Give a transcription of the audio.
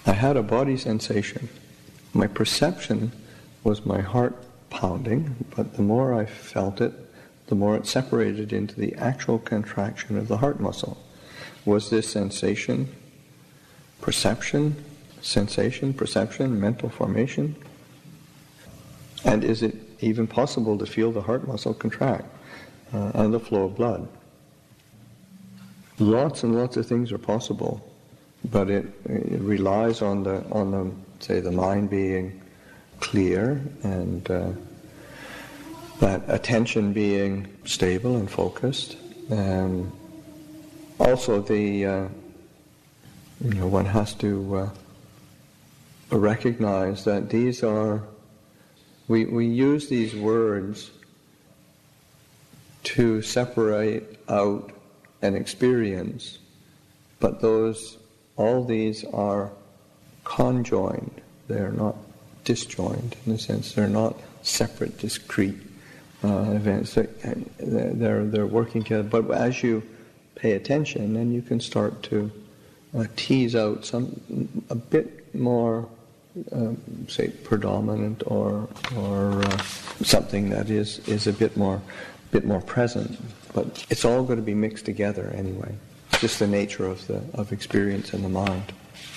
I had a body sensation. My perception was my heart pounding, but the more I felt it, the more it separated into the actual contraction of the heart muscle. Was this sensation, perception, mental formation? And is it even possible to feel the heart muscle contract and the flow of blood? Lots and lots of things are possible, but it relies on the say the mind being clear and that attention being stable and focused. Also, one has to recognize that these are. We use these words to separate out an experience, but all these are conjoined. They're not disjoined in a sense. They're not separate, discrete events. They're working together. But as you pay attention, then you can start to tease out a bit more. Say predominant or something that is a bit more present, but it's all going to be mixed together anyway. It's just the nature of experience in the mind.